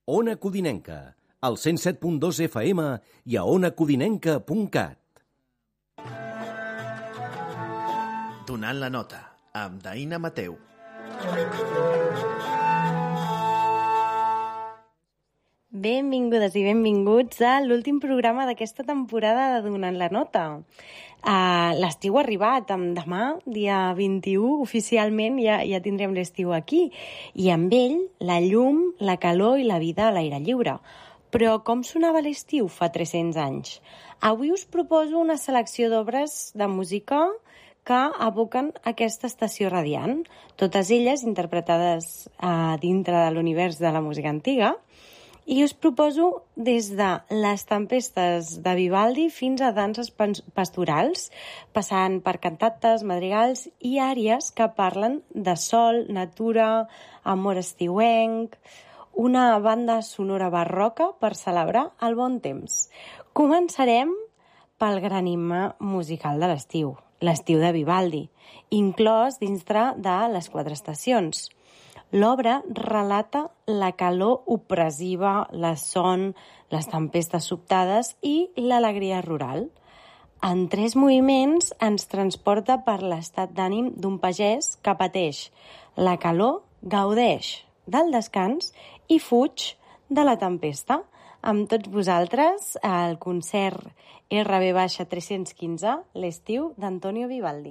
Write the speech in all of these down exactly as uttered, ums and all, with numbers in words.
Ona Codinenca, al cent set punt dos F M i a ona codinenca punt cat. Donant la nota, amb Daina Mateu. Benvingudes i benvinguts a l'últim programa d'aquesta temporada de Donant la nota. Uh, l'estiu ha arribat, amb demà, dia vint-i-u, oficialment ja, ja tindrem l'estiu aquí. I amb ell, la llum, la calor i la vida a l'aire lliure. Però com sonava l'estiu fa tres-cents anys? Avui us proposo una selecció d'obres de música que evoquen aquesta estació radiant, totes elles interpretades uh, dintre de l'univers de la música antiga. I us proposo des de les tempestes de Vivaldi fins a danses pastorals, passant per cantates, madrigals i àries que parlen de sol, natura, amor estiuenc, una banda sonora barroca per celebrar el bon temps. Començarem pel gran himne musical de l'estiu, l'estiu de Vivaldi, inclòs dintre de les quatre estacions. L'obra relata la calor opressiva, la son, les tempestes sobtades i l'alegria rural. En tres moviments ens transporta per l'estat d'ànim d'un pagès que pateix la calor, gaudeix del descans i fuig de la tempesta. Amb tots vosaltres, el concert R B tres-cents quinze, l'estiu d'Antonio Vivaldi.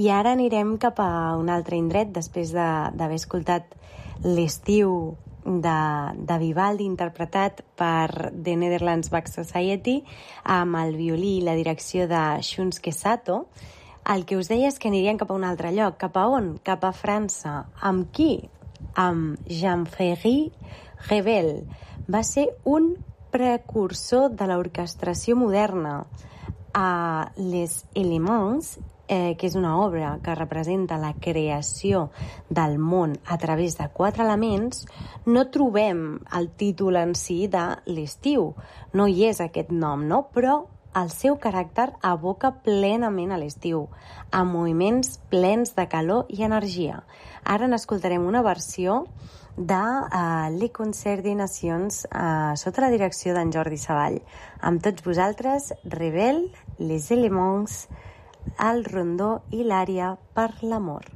I ara anirem cap a un altre indret, després d'haver escoltat l'estiu de, de Vivaldi, interpretat per The Netherlands Bach Society, amb el violí i la direcció de Shunsuke Sato. El que us deia és que anirien cap a un altre lloc. Cap a on? Cap a França. Amb qui? Amb Jean-Frédéric Ravel. Va ser un precursor de l'orquestració moderna. A Les Éléments, eh, que és una obra que representa la creació del món a través de quatre elements, no trobem el títol en si de l'estiu. No hi és aquest nom, no? Però el seu caràcter aboca plenament a l'estiu, amb moviments plens de calor i energia. Ara n'escoltarem una versió de uh, Le Concert des Nations uh, sota la direcció d'en Jordi Savall. Amb tots vosaltres, Ravel, Les Éléments, el rondó i l'ària per l'amor.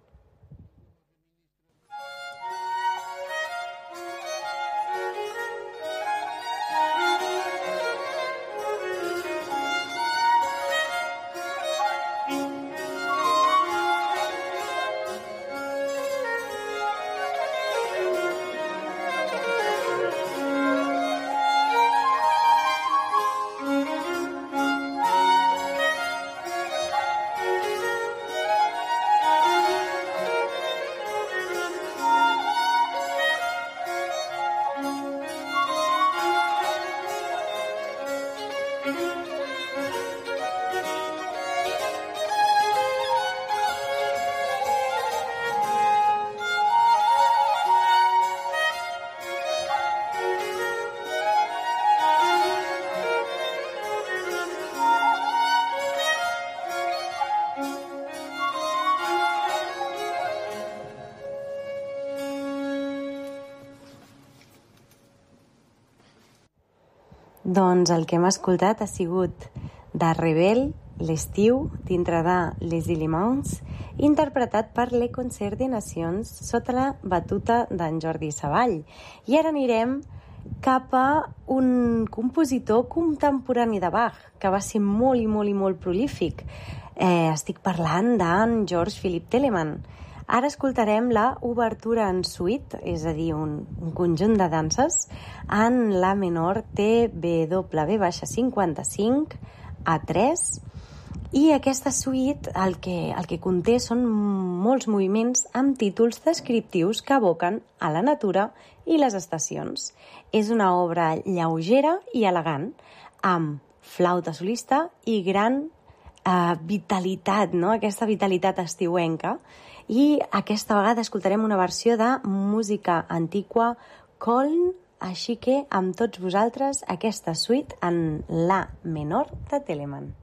Doncs el que hem escoltat ha sigut de Ravel, l'estiu, dintre de Les Éléments, interpretat per Le Concert des Nations sota la batuta d'en Jordi Savall. I ara anirem cap a un compositor contemporani de Bach, que va ser molt i molt i molt prolífic. Eh, estic parlant d'en George Philipp Telemann. Ara escoltarem la obertura en suite, és a dir, un, un conjunt de danses, en la menor T B W cinquanta-cinc A tres, i aquesta suite el que, el que conté són molts moviments amb títols descriptius que evoquen a la natura i les estacions. És una obra lleugera i elegant, amb flauta solista i gran eh, vitalitat, no? Aquesta vitalitat estiuenca. I aquesta vegada escoltarem una versió de música antiqua Köln, així que amb tots vosaltres aquesta suite en la menor de Telemann.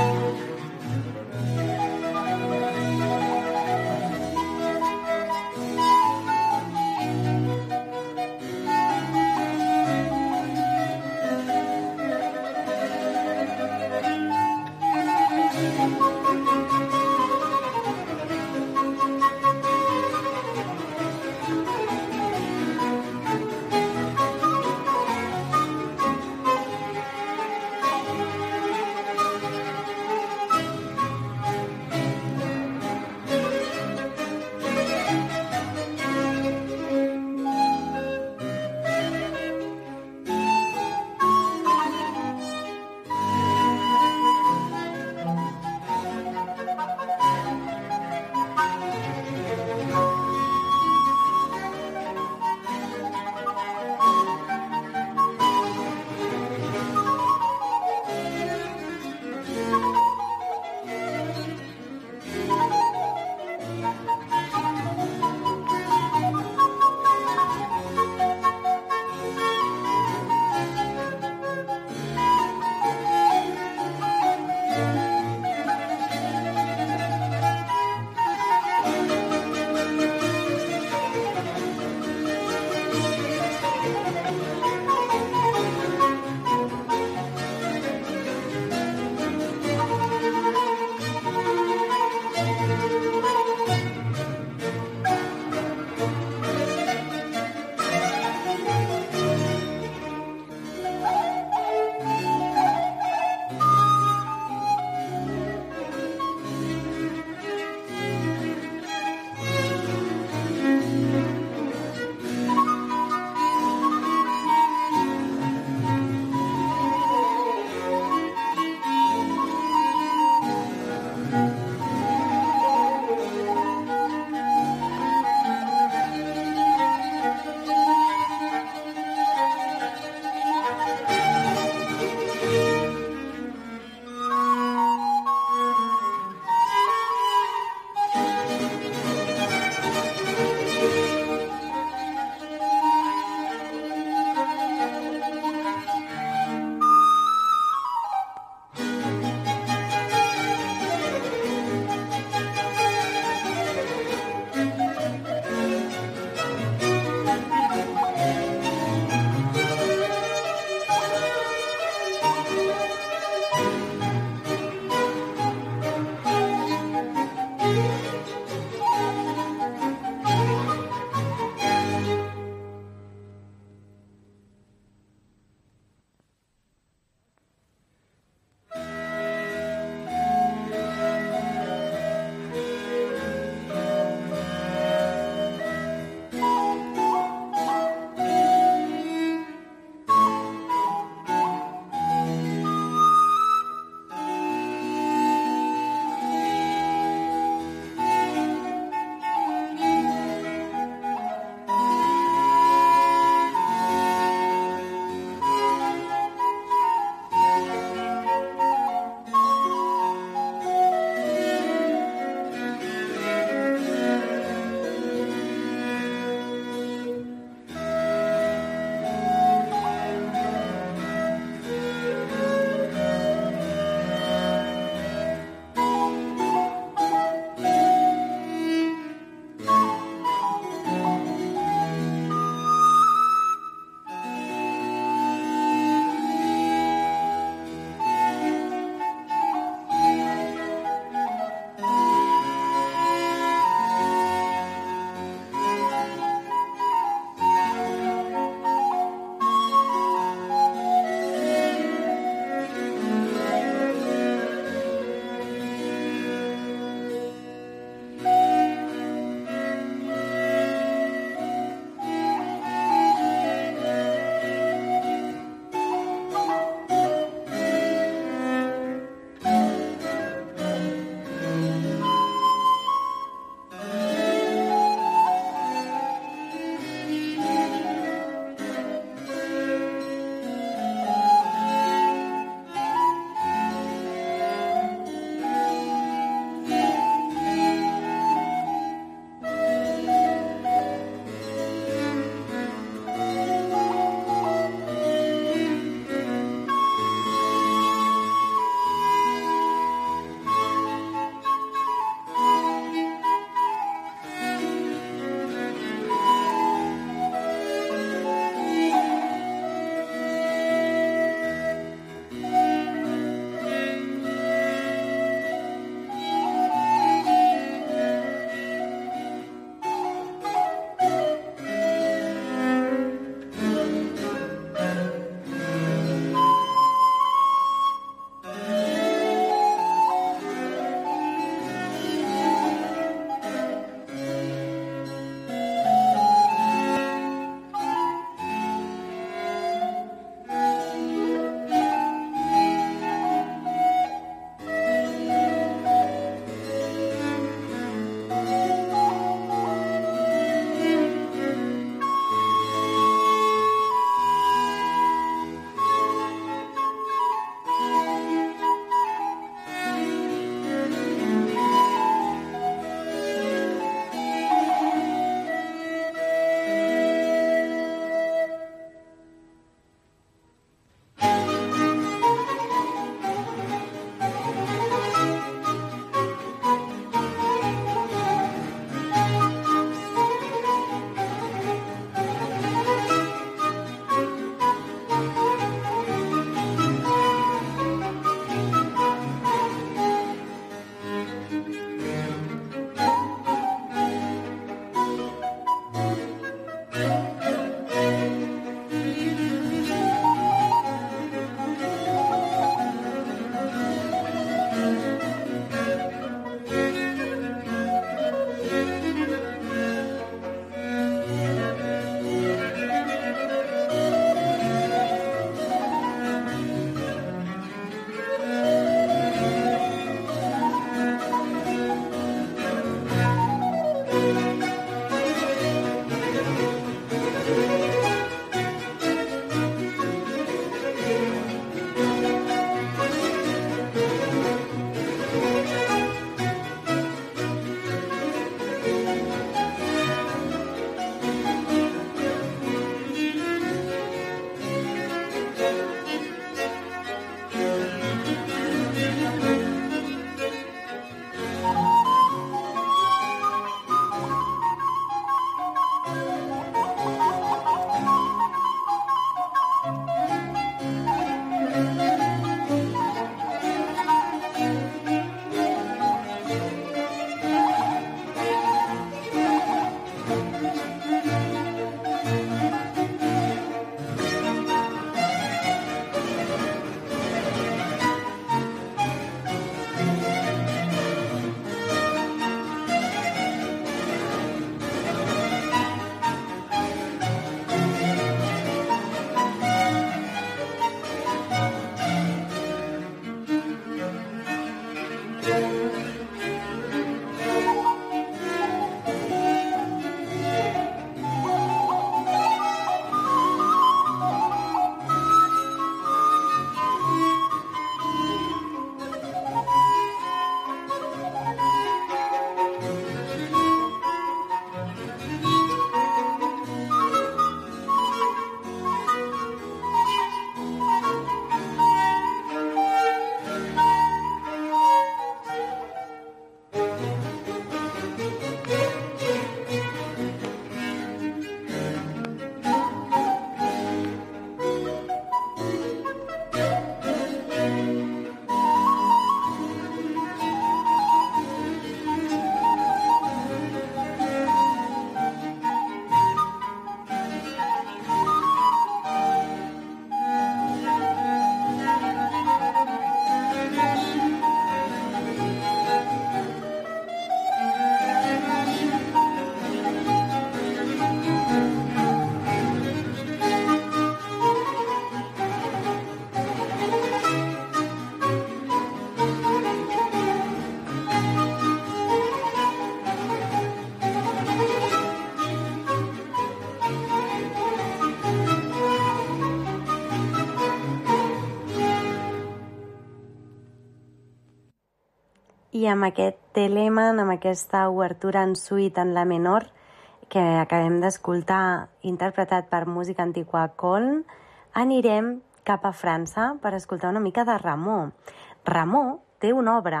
I amb aquest Telemann, amb aquesta obertura en suite en la menor, que acabem d'escoltar, interpretat per Música Antiqua a Coln, anirem cap a França per escoltar una mica de Rameau. Rameau té una obra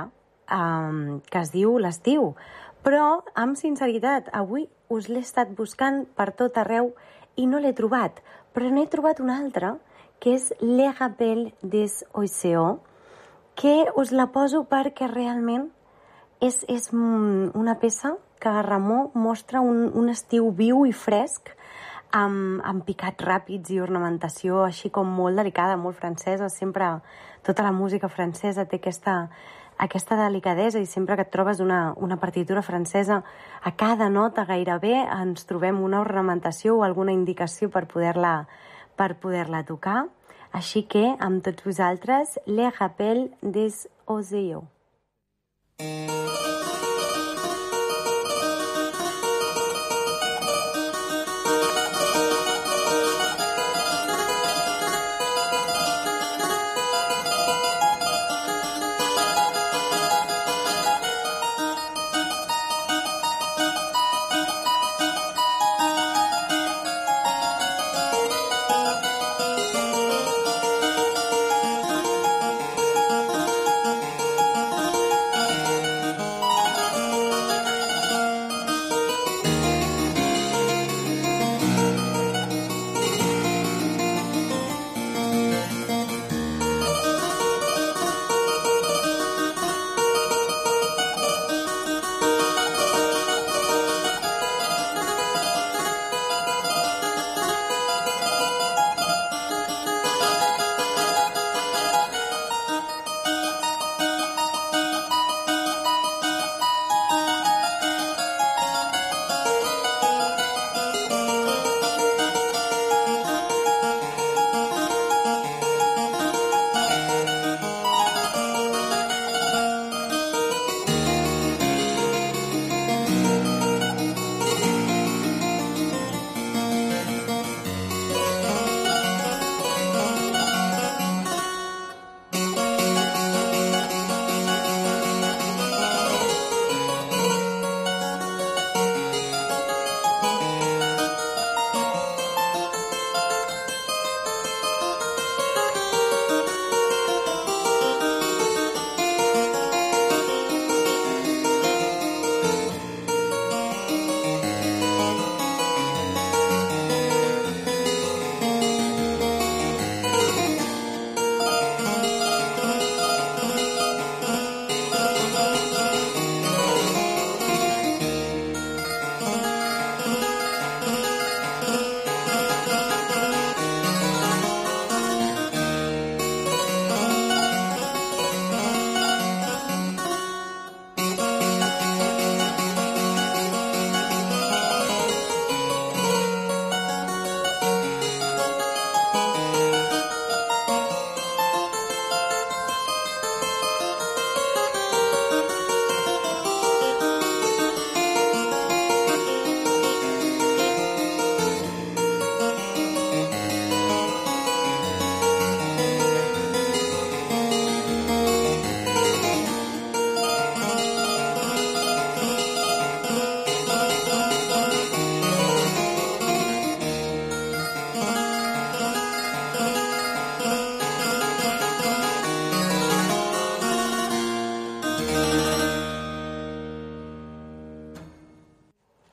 um, que es diu L'estiu, però, amb sinceritat, avui us l'he estat buscant per tot arreu i no l'he trobat, però n'he trobat una altra, que és Les Rappels des Océans, que us la poso perquè realment és, és una peça que Rameau mostra un, un estiu viu i fresc, amb, amb picats ràpids i ornamentació així com molt delicada, molt francesa. Sempre tota la música francesa té aquesta, aquesta delicadesa i sempre que et trobes una, una partitura francesa, a cada nota gairebé ens trobem una ornamentació o alguna indicació per poder-la per poder-la tocar. Així que, amb tots vosaltres, Les Rappels des Océans.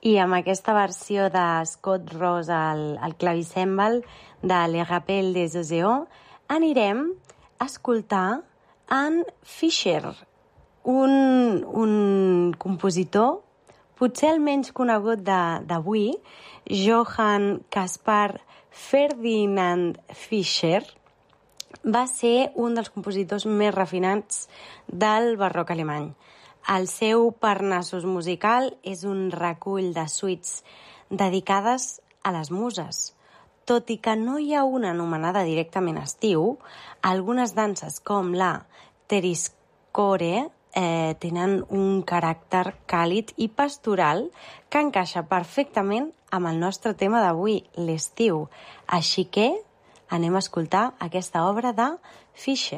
i amb aquesta versió de Scott Ross al, al clavicèmbal de Le Rappel des Océans anirem a escoltar en Fischer, un, un compositor potser el menys conegut d'avui, Johann Caspar Ferdinand Fischer, va ser un dels compositors més refinats del barroc alemany. El seu Parnassus musical és un recull de suites dedicades a les muses. Tot i que no hi ha una anomenada directament estiu, algunes danses com la Teriscore eh, tenen un caràcter càlid i pastoral que encaixa perfectament amb el nostre tema d'avui, l'estiu. Així que anem a escoltar aquesta obra de Fischer.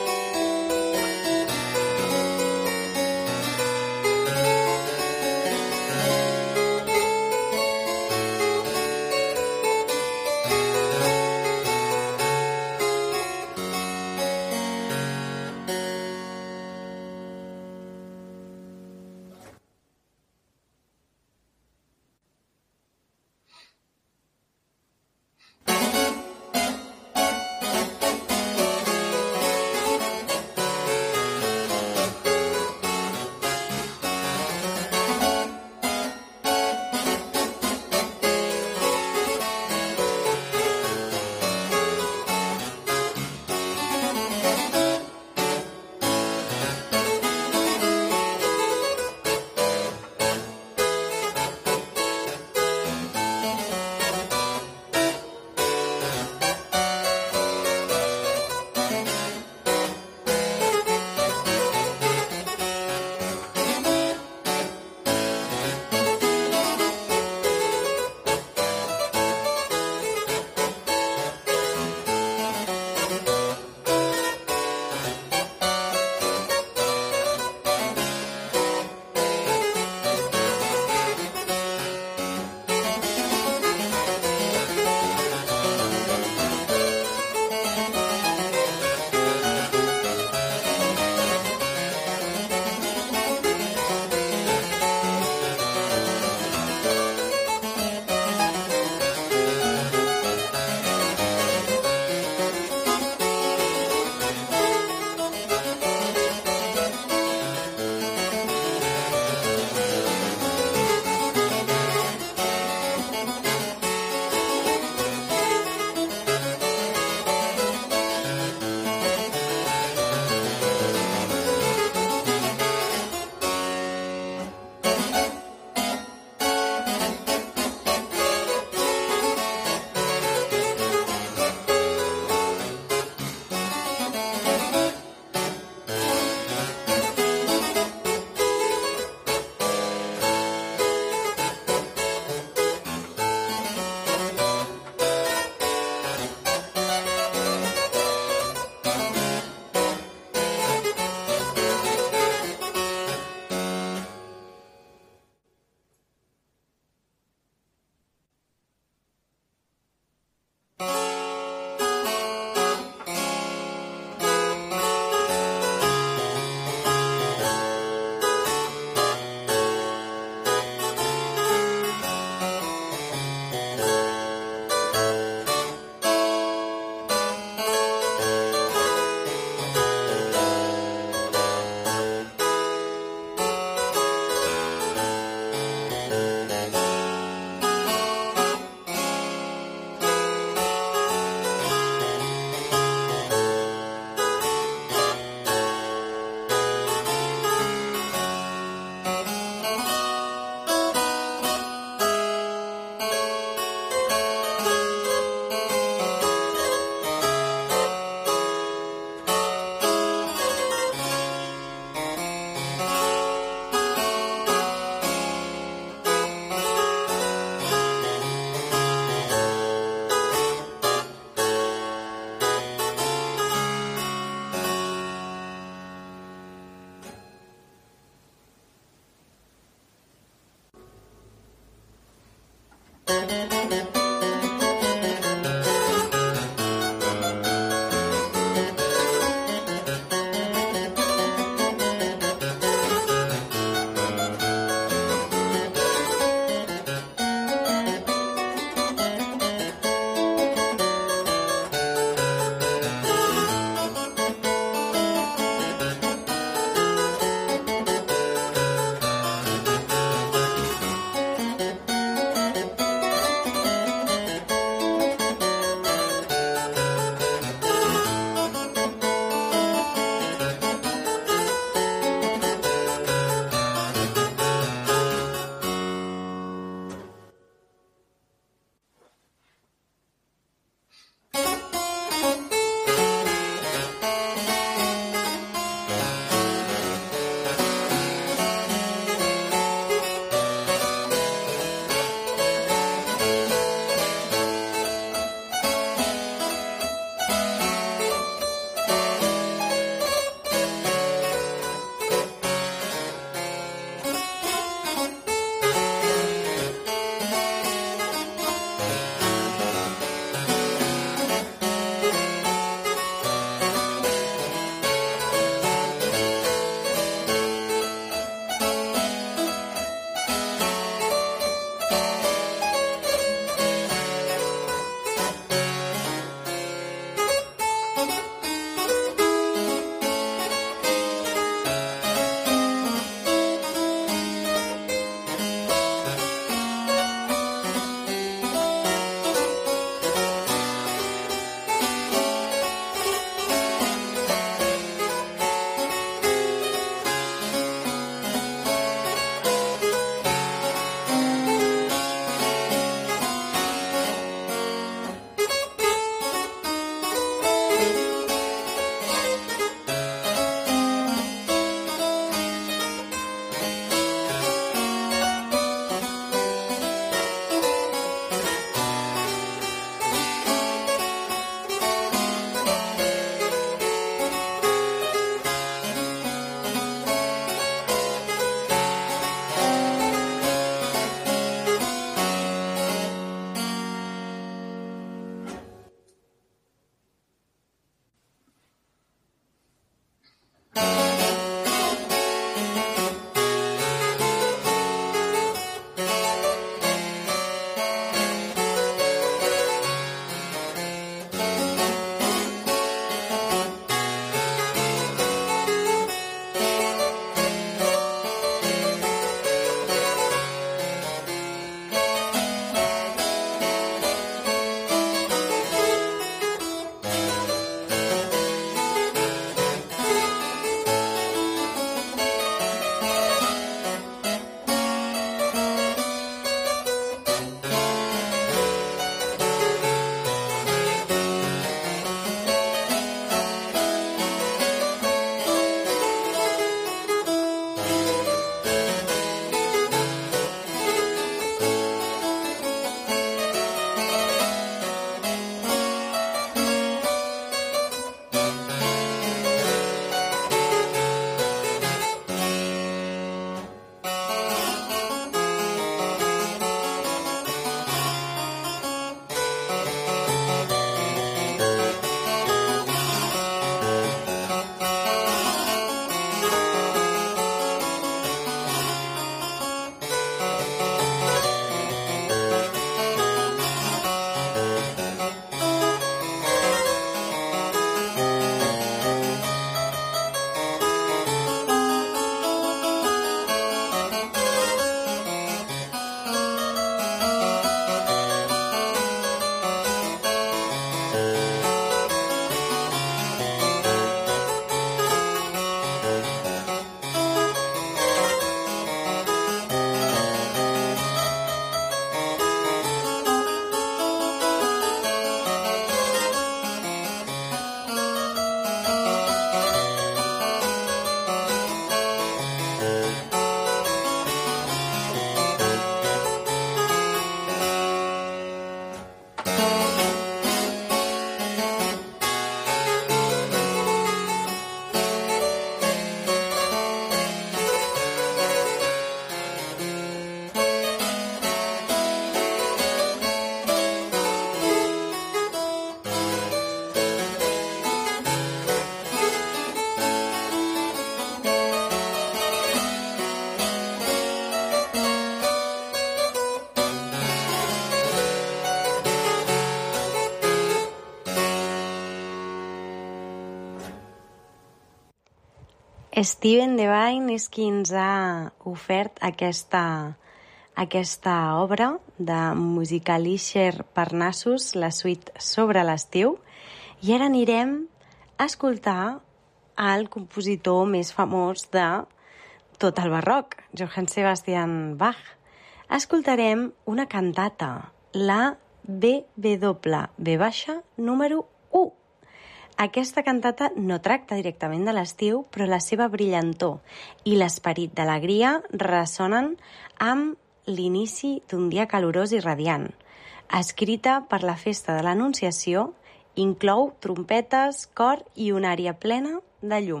Steven Devine és qui ens ha ofert aquesta, aquesta obra de Musicalischer Parnassus, la suite sobre l'estiu, i ara anirem a escoltar el compositor més famós de tot el barroc, Johann Sebastian Bach. Escoltarem una cantata, la B W B baixa número u. Aquesta cantata no tracta directament de l'estiu, però la seva brillantor i l'esperit d'alegria ressonen amb l'inici d'un dia calorós i radiant. Escrita per la festa de l'Anunciació, inclou trompetes, cor i una ària plena de llum.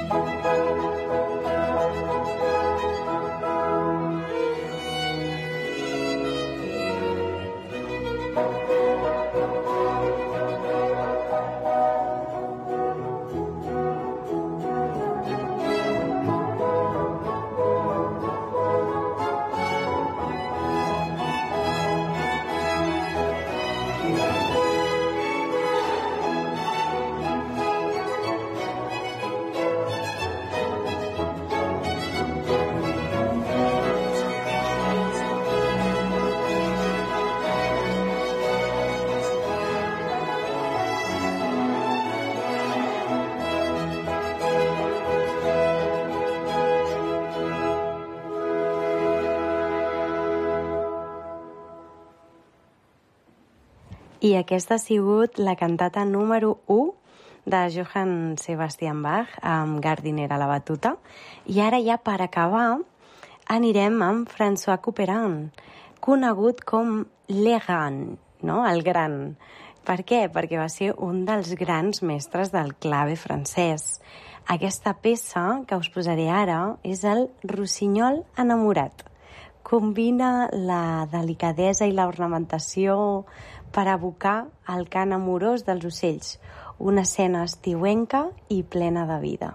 I aquesta ha sigut la cantata número u de Johann Sebastian Bach, amb Gardiner a la batuta. I ara ja per acabar anirem amb François Couperin, conegut com Le Grand, no? El Gran. Per què? Perquè va ser un dels grans mestres del clave francès. Aquesta peça que us posaré ara és el Rossinyol enamorat. Combina la delicadesa i l'ornamentació per evocar el cant amorós dels ocells, una escena estiuenca i plena de vida.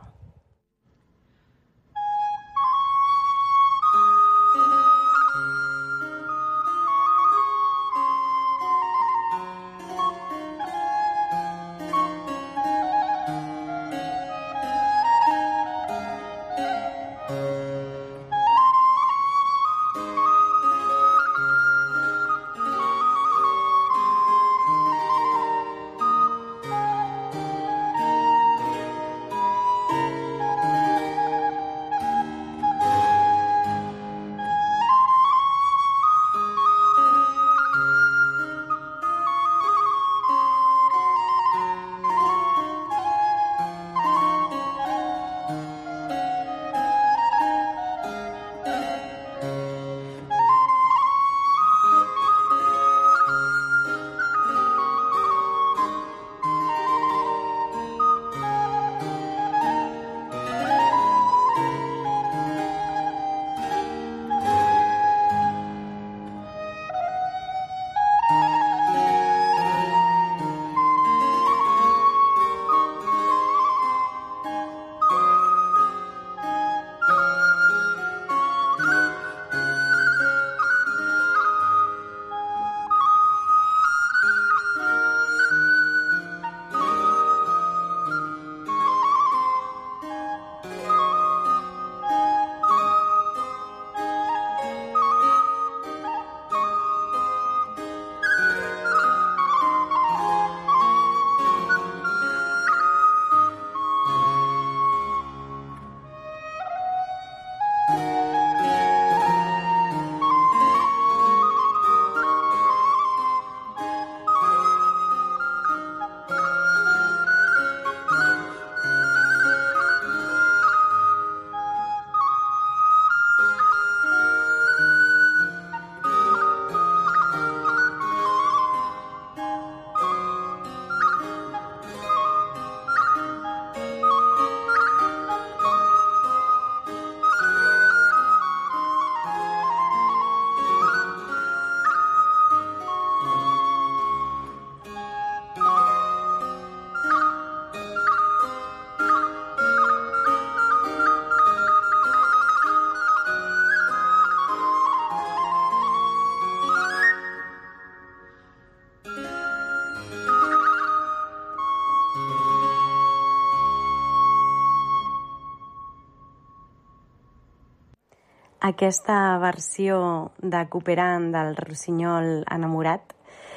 Aquesta versió de Couperin del Rossinyol enamorat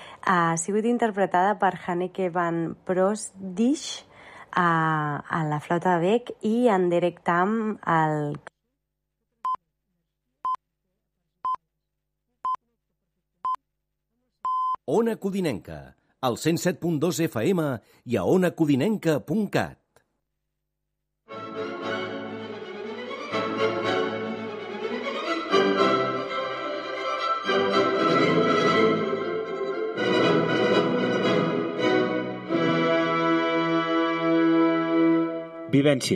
ha sigut interpretada per Hanneke van Prosdijk a, a la flauta de bec i en Derek Tam al... Ona Codinenca, al cent set punt dos F M i a ona codinenca punt cat. Vivència.